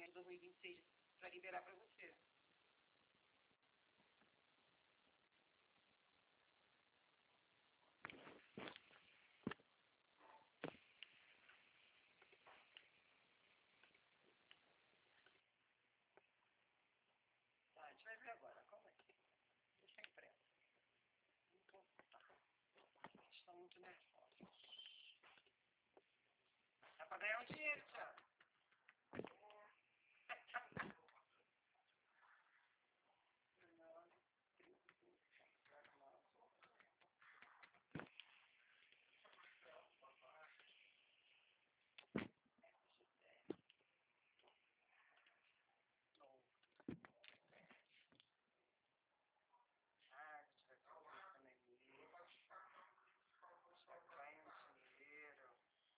de 2026 para liberar para você. Tá, a gente vai ver agora, calma aí. Deixa em pressa. Eles estão muito nervosos. Dá para ganhar um dinheiro, Thiago. Ah, a gente vai fazer também mesmo. Só ganha um dinheiro.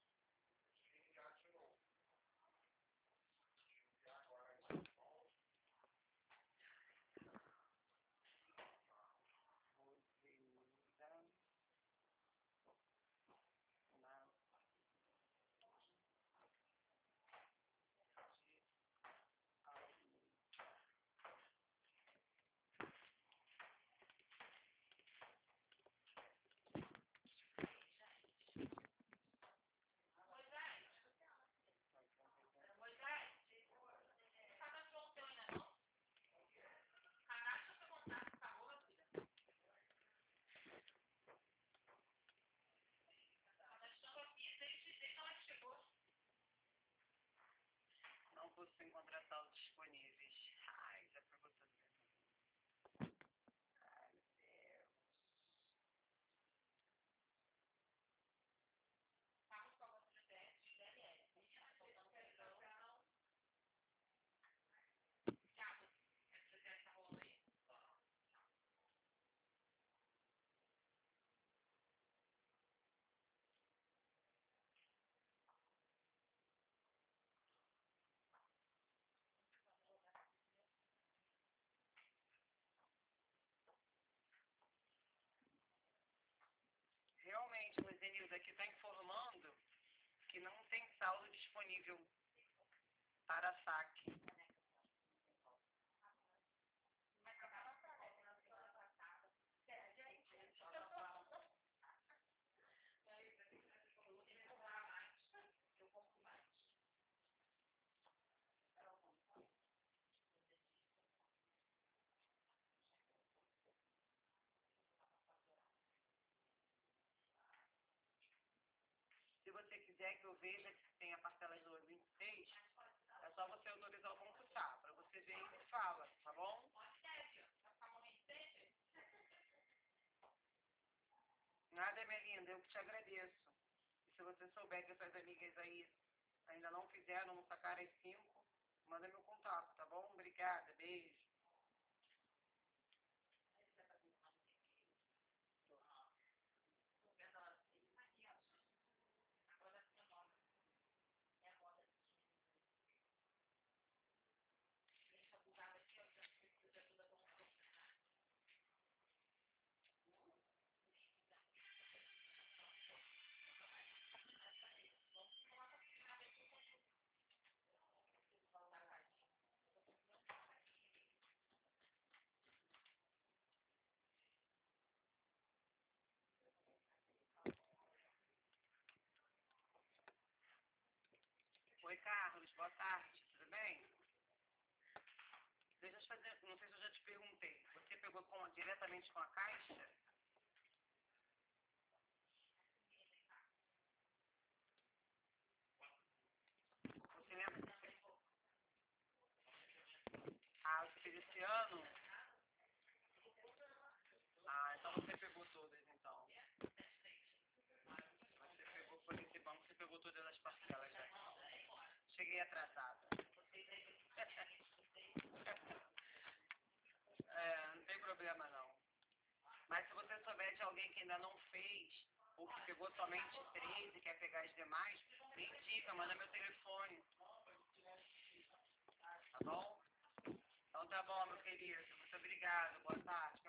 Não posso encontrar salas disponíveis. Ai, já pegou tudo mesmo. Ai, meu Deus. Realmente, o Zenilda aqui está informando que não tem saldo disponível para saque. Se você quiser que eu veja que tem a parcela de 2026, é só você autorizar o banco tá, para você ver e me fala, tá bom? Nada, minha linda, eu que te agradeço. E se você souber que as suas amigas aí ainda não fizeram, não sacaram as 5, manda meu contato, tá bom? Obrigada, beijo. Oi, Carlos, boa tarde, tudo bem? Deixa eu te fazer, não sei se eu já te perguntei, você pegou diretamente com a Caixa? Você lembra? Ah, você fez esse ano? Ah, então você pegou todas, então. Você pegou por esse banco, você pegou todas as parcelas já. Cheguei atrasada. É, não tem problema não. Mas se você souber de alguém que ainda não fez, ou que pegou somente 3 e quer pegar as demais, me indica, manda meu telefone. Tá bom? Então tá bom, meu querido. Muito obrigado. Boa tarde.